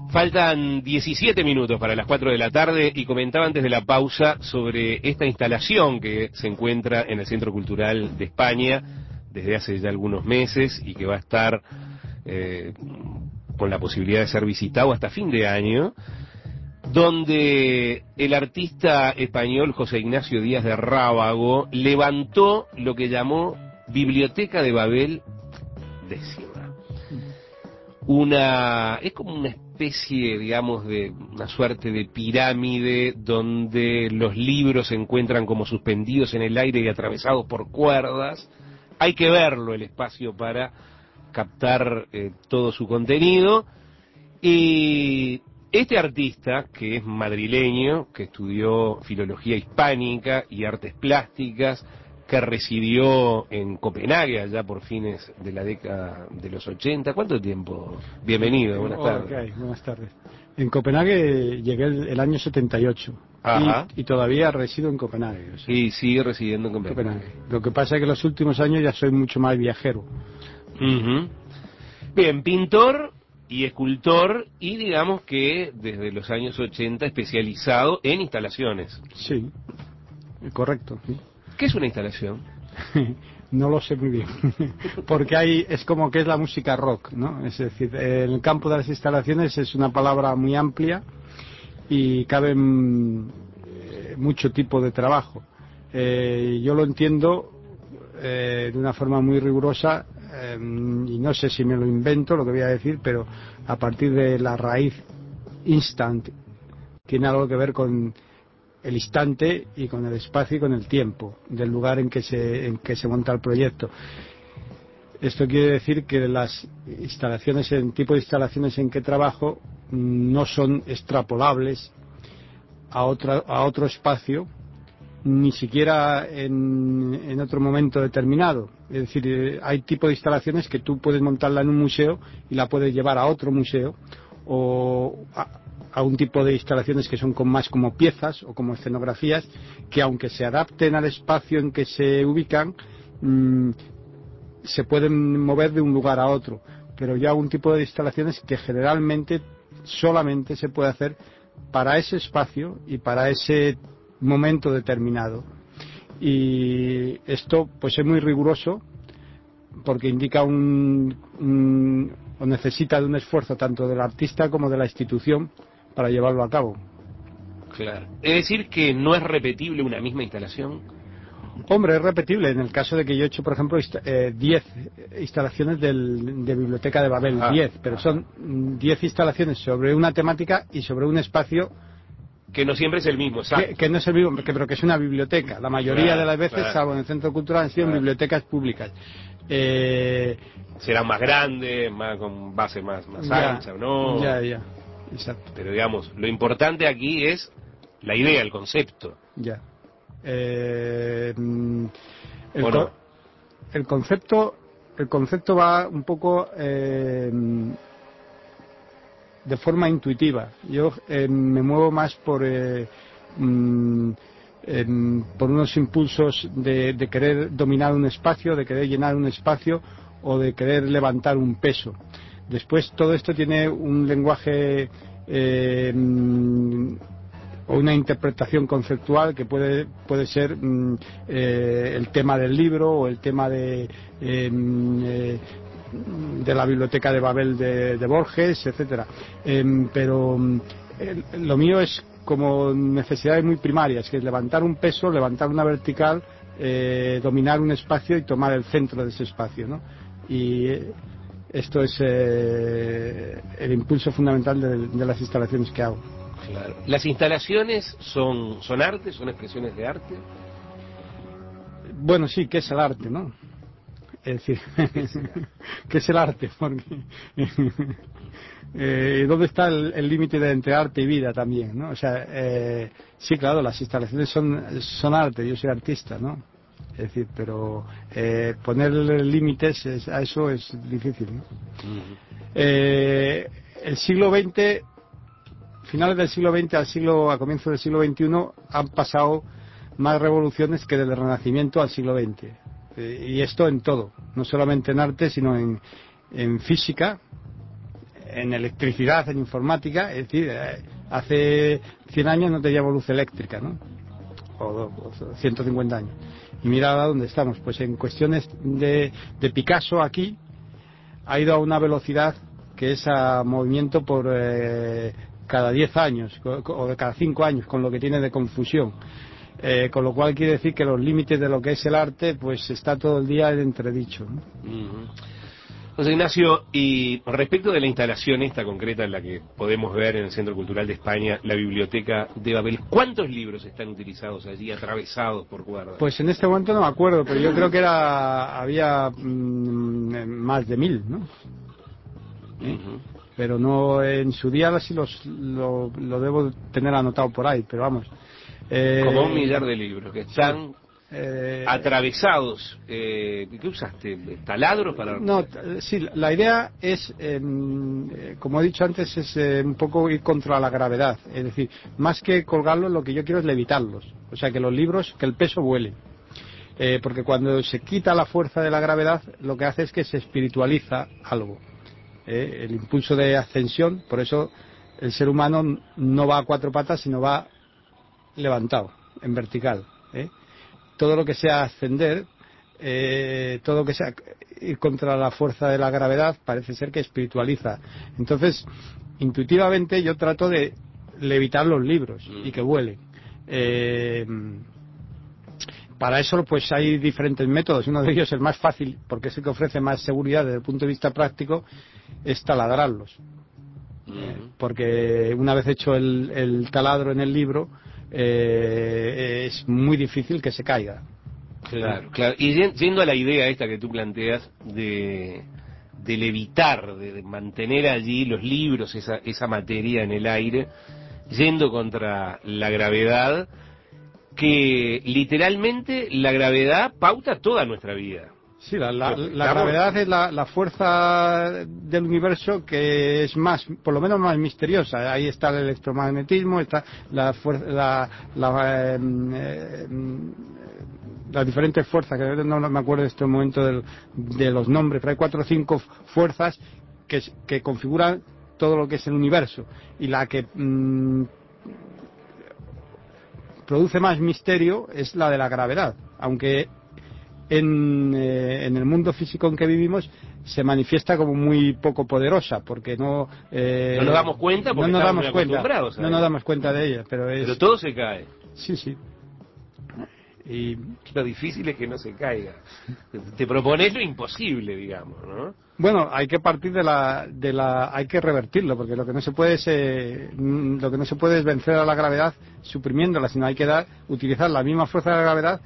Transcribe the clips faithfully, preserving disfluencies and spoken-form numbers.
Faltan diecisiete minutos para las cuatro de la tarde y comentaba antes de la pausa sobre esta instalación que se encuentra en el Centro Cultural de España desde hace ya algunos meses y que va a estar eh, con la posibilidad de ser visitado hasta fin de año, donde el artista español José Ignacio Díaz de Rábago levantó lo que llamó Biblioteca de Babel décima. Una, es como una especie, digamos, de una suerte de pirámide donde los libros se encuentran como suspendidos en el aire y atravesados por cuerdas. Hay que verlo el espacio para captar eh, todo su contenido. Y este artista, que es madrileño, que estudió filología hispánica y artes plásticas, que residió en Copenhague allá por fines de la década de los ochenta. ¿Cuánto tiempo? Bienvenido, buenas tardes. Okay, buenas tardes. En Copenhague llegué el, el año setenta y ocho. Ajá. Y, y todavía resido en Copenhague. O sea, y sigue residiendo en Copenhague. Copenhague. Lo que pasa es que los últimos años ya soy mucho más viajero. Uh-huh. Bien, pintor y escultor, y digamos que desde los años ochenta especializado en instalaciones. Sí, correcto. ¿Sí? ¿Qué es una instalación? No lo sé muy bien, porque hay, es como que es la música rock, ¿no? Es decir, en el campo de las instalaciones es una palabra muy amplia y cabe eh, mucho tipo de trabajo. Eh, yo lo entiendo eh, de una forma muy rigurosa eh, y no sé si me lo invento lo que voy a decir, pero a partir de la raíz instant tiene algo que ver con el instante y con el espacio y con el tiempo del lugar en que se en que se monta el proyecto. Esto quiere decir que las instalaciones, el tipo de instalaciones en que trabajo no son extrapolables a otra a otro espacio, ni siquiera en, en otro momento determinado. Es decir, hay tipo de instalaciones que tú puedes montarla en un museo y la puedes llevar a otro museo, o a, a un tipo de instalaciones que son con más como piezas o como escenografías, que aunque se adapten al espacio en que se ubican, mmm, se pueden mover de un lugar a otro. Pero ya un tipo de instalaciones que generalmente solamente se puede hacer para ese espacio y para ese momento determinado. Y esto pues es muy riguroso porque indica un, un o necesita de un esfuerzo tanto del artista como de la institución para llevarlo a cabo. Claro. Es decir, que no es repetible una misma instalación. Hombre, es repetible. En el caso de que yo he hecho, por ejemplo, diez eh, instalaciones del, de Biblioteca de Babel, diez, pero ajá, son diez instalaciones sobre una temática y sobre un espacio que no siempre es el mismo, que, que no es el mismo, que, pero que es una biblioteca. La mayoría claro, de las veces, claro, salvo en el Centro Cultural, han sido claro, en bibliotecas públicas. Eh, Serán más grandes, más con base más, más ya, ancha, ¿no? Ya, ya, exacto. Pero digamos, lo importante aquí es la idea, el concepto. Ya. Eh, el, ¿O no? el concepto, el concepto va un poco eh, de forma intuitiva. Yo eh, me muevo más por eh, mm, eh, por unos impulsos de, de querer dominar un espacio, de querer llenar un espacio o de querer levantar un peso. Después todo esto tiene un lenguaje eh, o una interpretación conceptual que puede puede ser mm, eh, el tema del libro o el tema de eh, eh, de la biblioteca de Babel de, de Borges, etcétera. Eh, pero eh, lo mío es como necesidades muy primarias, que es levantar un peso, levantar una vertical, eh, dominar un espacio y tomar el centro de ese espacio, ¿no? Y eh, esto es eh, el impulso fundamental de, de las instalaciones que hago. Claro. ¿Las instalaciones son, son arte, son expresiones de arte? Bueno, sí, ¿qué es el arte, no? Es decir, ¿qué es el arte? Porque eh, ¿dónde está el límite entre arte y vida también, no? O sea, eh, sí, claro, las instalaciones son, son arte, yo soy artista, ¿no? Es decir, pero eh, ponerle límites es, a eso es difícil, ¿no? Uh-huh. eh, el siglo veinte, finales del siglo veinte al siglo, a comienzos del siglo veintiuno, han pasado más revoluciones que del Renacimiento al siglo veinte. Eh, y esto en todo, no solamente en arte, sino en, en física, en electricidad, en informática, es decir, eh, hace cien años no teníamos luz eléctrica, ¿no? O, o ciento cincuenta años. Y mira ahora dónde estamos. Pues en cuestiones de, de Picasso aquí ha ido a una velocidad que es a movimiento por eh, cada diez años o de cada cinco años, con lo que tiene de confusión. Eh, con lo cual quiere decir que los límites de lo que es el arte pues está todo el día en entredicho, ¿no? Uh-huh. José Ignacio, y respecto de la instalación esta concreta en la que podemos ver en el Centro Cultural de España, la Biblioteca de Babel, ¿cuántos libros están utilizados allí, atravesados por cuerdas? Pues en este momento no me acuerdo, pero yo creo que era había mmm, más de mil, ¿no? ¿Eh? Uh-huh. Pero no, en su día sí los, lo, lo debo tener anotado por ahí, pero vamos. Eh, Como un millar de libros que están eh, atravesados. Eh, ¿Qué usaste? ¿Taladros para...? No, sí, la idea es, eh, como he dicho antes, es eh, un poco ir contra la gravedad. Es decir, más que colgarlos, lo que yo quiero es levitarlos. O sea, que los libros, que el peso vuele. Eh, porque cuando se quita la fuerza de la gravedad, lo que hace es que se espiritualiza algo. Eh, el impulso de ascensión, por eso el ser humano no va a cuatro patas, sino va levantado, en vertical. ¿eh? Todo lo que sea ascender, eh, todo lo que sea ir contra la fuerza de la gravedad, parece ser que espiritualiza. Entonces, intuitivamente yo trato de levitar los libros y que vuelen. Eh, para eso pues hay diferentes métodos. Uno de ellos, el más fácil, porque es el que ofrece más seguridad desde el punto de vista práctico, es taladrarlos. Eh, porque una vez hecho el, el taladro en el libro, eh, es muy difícil que se caiga. Claro, claro. Y yendo a la idea esta que tú planteas de, de levitar, de, de mantener allí los libros, esa, esa materia en el aire, yendo contra la gravedad, que literalmente la gravedad pauta toda nuestra vida. Sí, la, la, la gravedad es la, la fuerza del universo que es más, por lo menos más misteriosa. Ahí está el electromagnetismo, está la fuerza, la, la, eh, eh, las diferentes fuerzas, que no, no me acuerdo en este momento del, de los nombres, pero hay cuatro o cinco fuerzas que, que configuran todo lo que es el universo. Y la que mmm, produce más misterio es la de la gravedad, aunque En, eh, en el mundo físico en que vivimos se manifiesta como muy poco poderosa, porque no eh, no nos damos cuenta porque no nos estamos damos muy cuenta, acostumbrados a no nos damos cuenta de ella, pero es, pero todo se cae. Sí, sí. Y lo difícil es que no se caiga. Te propones lo imposible, digamos, ¿no? Bueno, hay que partir de la, de la, hay que revertirlo, porque lo que no se puede es, eh, lo que no se puede es vencer a la gravedad suprimiéndola, sino hay que dar, utilizar la misma fuerza de la gravedad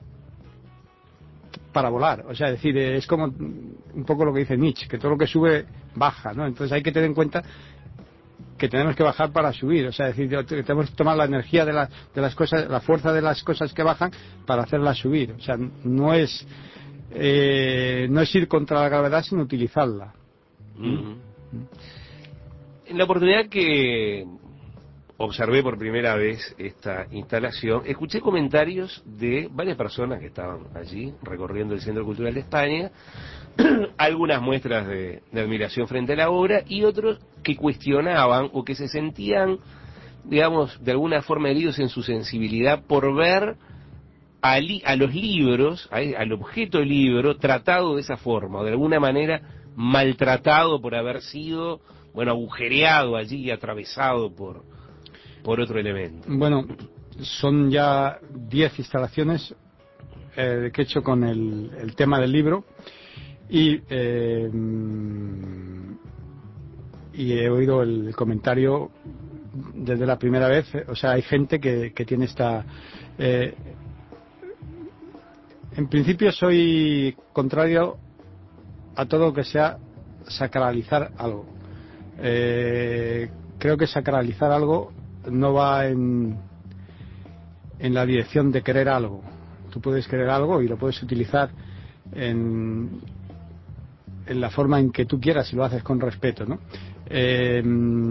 para volar. O sea, es decir, es como un poco lo que dice Nietzsche, que todo lo que sube baja, ¿no? Entonces hay que tener en cuenta que tenemos que bajar para subir. O sea, es decir, tenemos que tomar la energía de, la, de las cosas, la fuerza de las cosas que bajan para hacerlas subir. O sea, no es eh, no es ir contra la gravedad, sino utilizarla. Uh-huh. En la oportunidad que observé por primera vez esta instalación, escuché comentarios de varias personas que estaban allí recorriendo el Centro Cultural de España, algunas muestras de, de admiración frente a la obra y otros que cuestionaban o que se sentían, digamos, de alguna forma heridos en su sensibilidad por ver a, li, a los libros, a, al objeto libro, tratado de esa forma, o de alguna manera maltratado por haber sido, bueno, agujereado allí y atravesado por por otro elemento. Bueno, son ya diez instalaciones eh, que he hecho con el, el tema del libro y eh, y he oído el comentario desde la primera vez. O sea, hay gente que, que tiene esta eh, en principio soy contrario a todo lo que sea sacralizar algo. Eh, creo que sacralizar algo no va en, en la dirección de querer algo. Tú puedes querer algo y lo puedes utilizar en, en la forma en que tú quieras y lo haces con respeto, ¿no? Eh,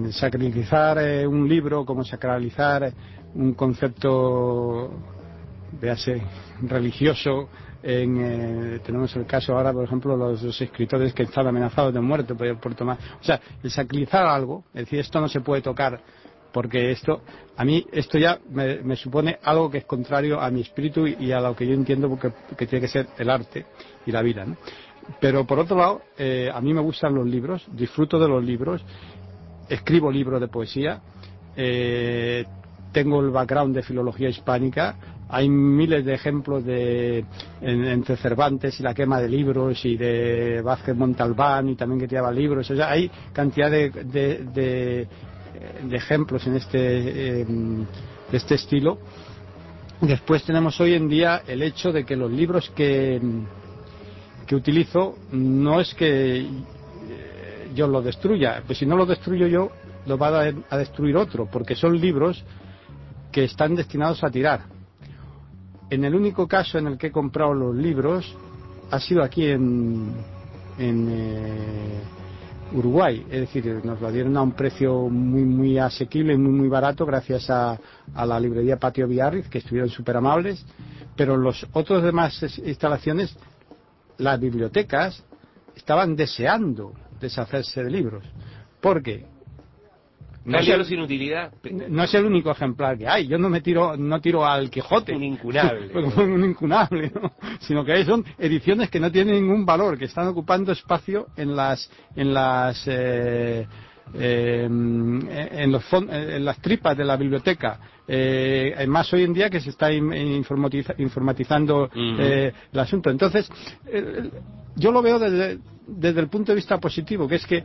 sacralizar eh, un libro como sacralizar un concepto véase religioso. En, eh, tenemos el caso ahora, por ejemplo, los, los escritores que están amenazados de muerte por, por tomar, o sea, el sacrificar algo, es decir, esto no se puede tocar porque esto, a mí esto ya me, me supone algo que es contrario a mi espíritu y, y a lo que yo entiendo porque, que tiene que ser el arte y la vida, ¿no? Pero por otro lado, eh, a mí me gustan los libros, disfruto de los libros, escribo libros de poesía, eh, tengo el background de filología hispánica. Hay miles de ejemplos de en, entre Cervantes y la quema de libros y de Vázquez Montalbán y también que tiraba libros. O sea, hay cantidad de, de, de, de ejemplos en este, eh, de este estilo. Después tenemos hoy en día el hecho de que los libros que, que utilizo no es que yo los destruya, pues si no los destruyo yo, los va a, a destruir otro, porque son libros que están destinados a tirar. En el único caso en el que he comprado los libros ha sido aquí en, en eh, Uruguay, es decir, nos lo dieron a un precio muy muy asequible y muy muy barato gracias a, a la librería Patio Biarritz, que estuvieron súper amables, pero los otros demás instalaciones, las bibliotecas, estaban deseando deshacerse de libros, porque no es, libros sin utilidad. No es el único ejemplar que hay. Yo no me tiro, no tiro al Quijote. Un incunable. un incunable, ¿no? Sino que son ediciones que no tienen ningún valor, que están ocupando espacio en las, en las, eh, eh, en, los fond, en las tripas de la biblioteca. Eh, además hoy en día que se está informatiza, informatizando uh-huh. eh, el asunto. Entonces, eh, yo lo veo desde, desde el punto de vista positivo, que es que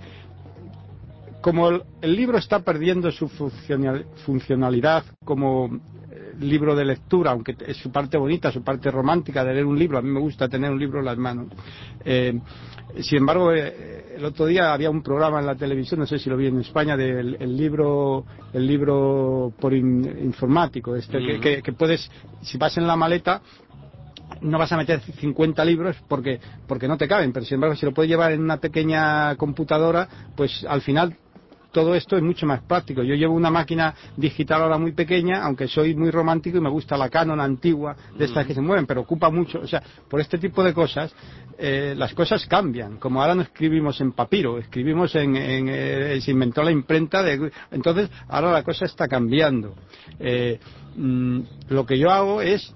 como el, el libro está perdiendo su funcional, funcionalidad como eh, libro de lectura, aunque es su parte bonita, su parte romántica de leer un libro, a mí me gusta tener un libro en las manos. Eh, sin embargo, eh, el otro día había un programa en la televisión, no sé si lo vi en España, del el libro el libro por in, informático, este, mm. que, que, que puedes, si vas en la maleta, no vas a meter cincuenta libros porque porque no te caben, pero sin embargo si lo puedes llevar en una pequeña computadora, pues al final todo esto es mucho más práctico. Yo llevo una máquina digital ahora muy pequeña, aunque soy muy romántico y me gusta la Canon antigua, de estas mm. que se mueven, pero ocupa mucho. O sea, por este tipo de cosas, eh, las cosas cambian. Como ahora no escribimos en papiro, escribimos en... en eh, se inventó la imprenta, de, entonces ahora la cosa está cambiando. Eh, mm, lo que yo hago es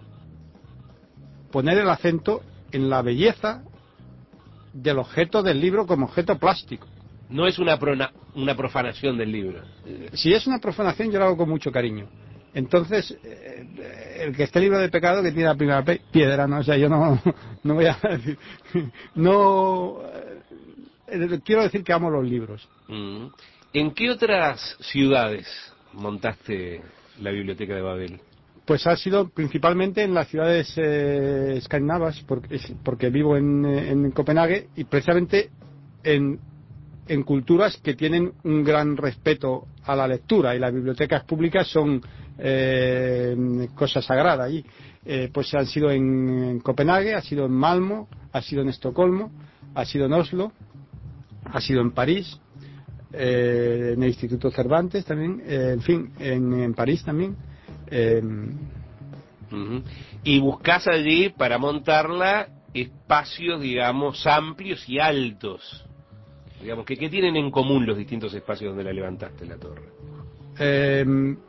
poner el acento en la belleza del objeto del libro como objeto plástico. No es una, prona, una profanación del libro. Si es una profanación, yo lo hago con mucho cariño. Entonces, eh, el que esté libre de pecado, que tiene la primera piedra, ¿no? O sea, yo no, no voy a decir... No... Eh, quiero decir que amo los libros. Mm. ¿En qué otras ciudades montaste la Biblioteca de Babel? Pues ha sido principalmente en las ciudades eh, escandinavas, porque, porque vivo en, en Copenhague, y precisamente en... en culturas que tienen un gran respeto a la lectura, y las bibliotecas públicas son eh, cosa sagrada allí. Eh, pues han sido en, en Copenhague, ha sido en Malmo, ha sido en Estocolmo, ha sido en Oslo, ha sido en París, eh, en el Instituto Cervantes también, eh, en fin, en, en París también. Eh, uh-huh. Y buscas allí para montarla espacios, digamos, amplios y altos. Digamos, ¿qué, ¿qué tienen en común los distintos espacios donde la levantaste, la torre? Eh,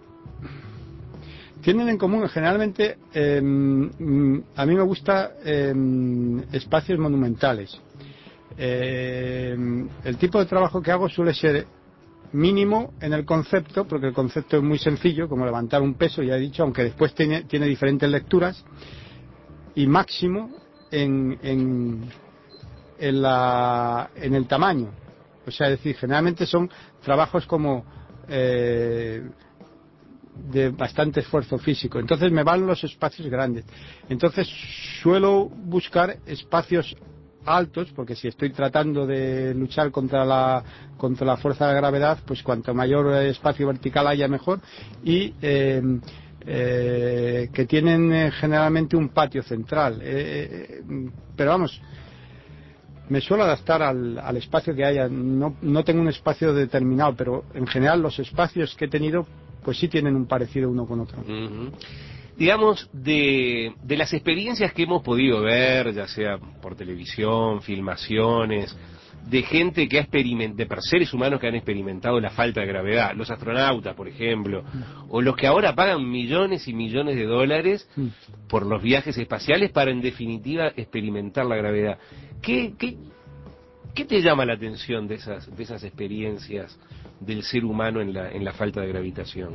tienen en común, generalmente, eh, a mí me gusta eh, espacios monumentales. Eh, el tipo de trabajo que hago suele ser mínimo en el concepto, porque el concepto es muy sencillo, como levantar un peso, ya he dicho, aunque después tiene, tiene diferentes lecturas, y máximo en, en, en, la, en el tamaño. O sea, es decir, generalmente son trabajos como eh, de bastante esfuerzo físico. Entonces me van los espacios grandes. Entonces suelo buscar espacios altos, porque si estoy tratando de luchar contra la contra la fuerza de la gravedad, pues cuanto mayor espacio vertical haya mejor, y eh, eh, que tienen eh, generalmente un patio central. Eh, eh, pero vamos, me suelo adaptar al, al espacio que haya. No, no tengo un espacio determinado, pero en general los espacios que he tenido pues sí tienen un parecido uno con otro. Uh-huh. digamos, de, de las experiencias que hemos podido ver, ya sea por televisión, filmaciones, de gente que ha experimentado, de seres humanos que han experimentado la falta de gravedad, los astronautas, por ejemplo, o los que ahora pagan millones y millones de dólares por los viajes espaciales para, en definitiva, experimentar la gravedad. ¿Qué, qué, qué te llama la atención de esas, de esas experiencias del ser humano en la, en la falta de gravitación?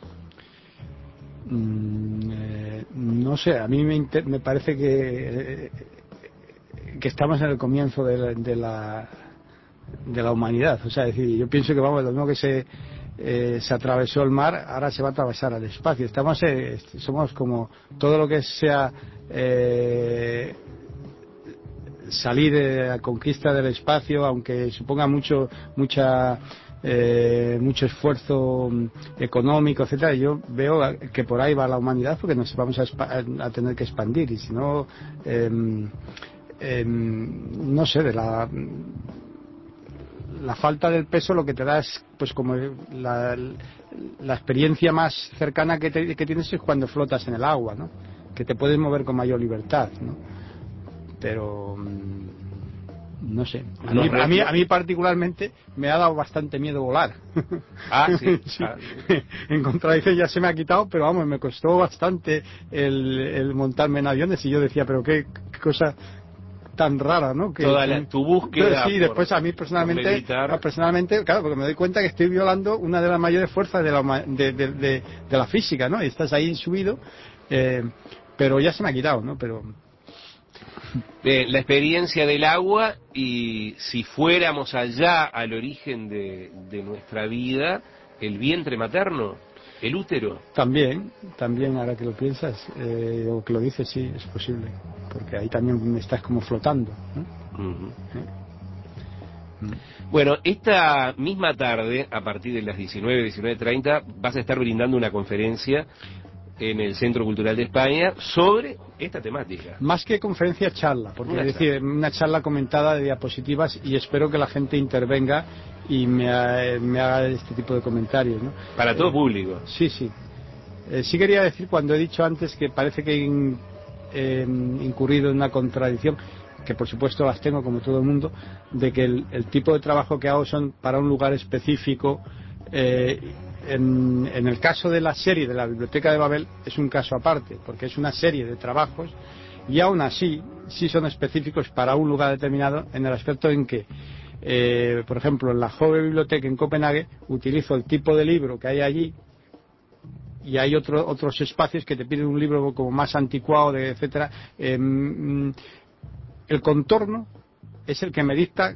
Mm, eh, no sé, a mí me, inter- me parece que... Eh, que estamos en el comienzo de la, de la de la humanidad, o sea, es decir, yo pienso que vamos, lo mismo que se eh, se atravesó el mar, ahora se va a atravesar al espacio. Estamos eh, somos como todo lo que sea eh, salir de la conquista del espacio, aunque suponga mucho mucha eh, mucho esfuerzo económico, etcétera. Yo veo que por ahí va la humanidad, porque nos vamos a, a tener que expandir, y si no eh, Eh, no sé, de la la falta del peso lo que te da es pues como la, la experiencia más cercana que, te, que tienes es cuando flotas en el agua, ¿no? Que te puedes mover con mayor libertad, ¿no? Pero no sé, a mí, a mí, a mí particularmente me ha dado bastante miedo volar. Ah, sí. Sí. Ah. En contradicción ya se me ha quitado, pero vamos, me costó bastante el, el montarme en aviones, y yo decía, pero qué, qué cosa tan rara, ¿no? Que, Toda la, tu búsqueda. Sí, por, después a mí personalmente, personalmente, claro, porque me doy cuenta que estoy violando una de las mayores fuerzas de la, de, de, de, de la física, ¿no? Y estás ahí subido, eh, pero ya se me ha quitado, ¿no? Pero eh, la experiencia del agua, y si fuéramos allá al origen de, de nuestra vida, el vientre materno, el útero. También, también ahora que lo piensas, eh, o que lo dices, sí, es posible, porque ahí también estás como flotando, ¿no? Uh-huh. ¿Eh? Bueno, esta misma tarde, a partir de las diecinueve, diecinueve treinta, vas a estar brindando una conferencia en el Centro Cultural de España sobre esta temática. Más que conferencia, charla, porque Una es decir, charla. una charla comentada de diapositivas, y espero que la gente intervenga y me, ha, me haga este tipo de comentarios, ¿no? Para todo eh, público. Sí, sí. Eh, sí quería decir, cuando he dicho antes que parece que he in, eh, incurrido en una contradicción, que por supuesto las tengo como todo el mundo, de que el, el tipo de trabajo que hago son para un lugar específico. eh, En, en el caso de la serie de la Biblioteca de Babel es un caso aparte, porque es una serie de trabajos, y aún así sí son específicos para un lugar determinado, en el aspecto en que eh, por ejemplo, en la Hove Biblioteca en Copenhague utilizo el tipo de libro que hay allí, y hay otro, otros espacios que te piden un libro como más anticuado, de, etcétera. Eh, el contorno es el que me dicta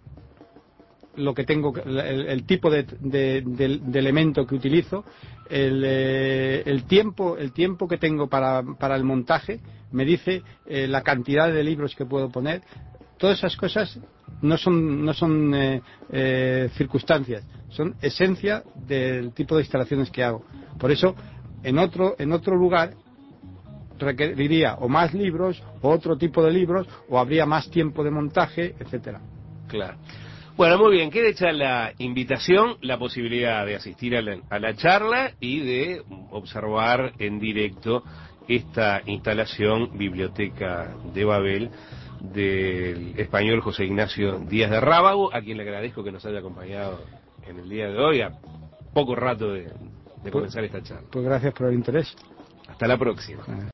lo que tengo, el, el tipo de, de, de, de elemento que utilizo, el, eh, el tiempo el tiempo que tengo para, para el montaje me dice eh, la cantidad de libros que puedo poner. Todas esas cosas no son no son eh, eh, circunstancias, son esencia del tipo de instalaciones que hago. Por eso en otro en otro lugar requeriría o más libros, o otro tipo de libros, o habría más tiempo de montaje, etcétera. Claro. Bueno, muy bien, queda hecha la invitación, la posibilidad de asistir a la, a la charla y de observar en directo esta instalación Biblioteca de Babel del español José Ignacio Díaz de Rábago, a quien le agradezco que nos haya acompañado en el día de hoy, a poco rato de, de comenzar esta charla. Pues gracias por el interés. Hasta la próxima.